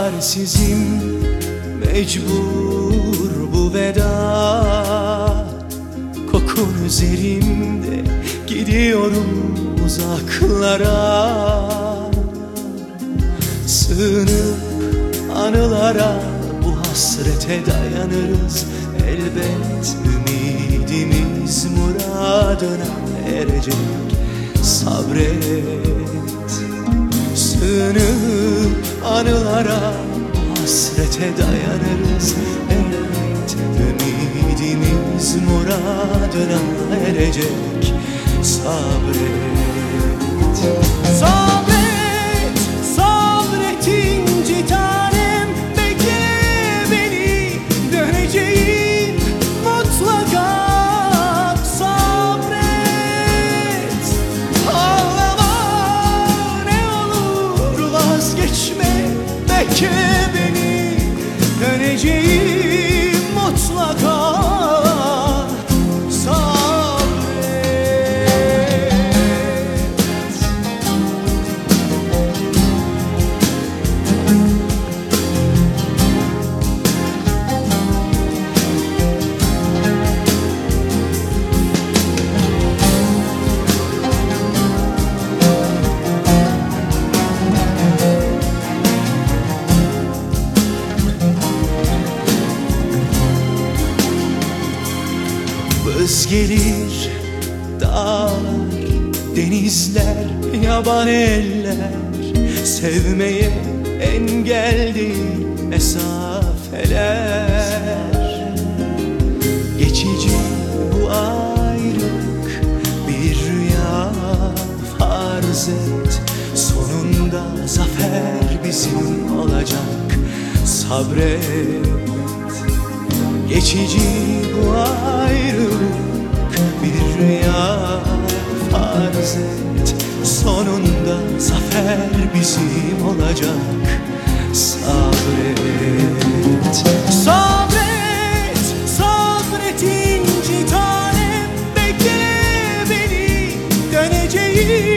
çaresizim, mecbur bu veda. Kokun üzerimde, gidiyorum uzaklara. Sığınıp anılara, bu hasrete dayanırız elbet. Ümidimiz muradına erecek, sabret. Sığınıp anılara, bu hasrete dayanırız elbet. Ümidimiz muradına erecek, sabret. Sabret, sabret inci tanem, bekle beni, döneceğim mutlaka. Sabret, ağlama ne olur, vazgeçme, bekle beni, döneceğim mutlaka. Vız gelir dağlar, denizler, yaban eller, sevmeye engel değil mesafeler. Geçici bu ayrılık bir rüya, farz et, sonunda zafer bizim olacak, sabret. Geçici bu ayrılık bir rüya, farz et, sonunda zafer bizim olacak, sabret. Sabret, sabret inci tanem, bekle beni, döneceğim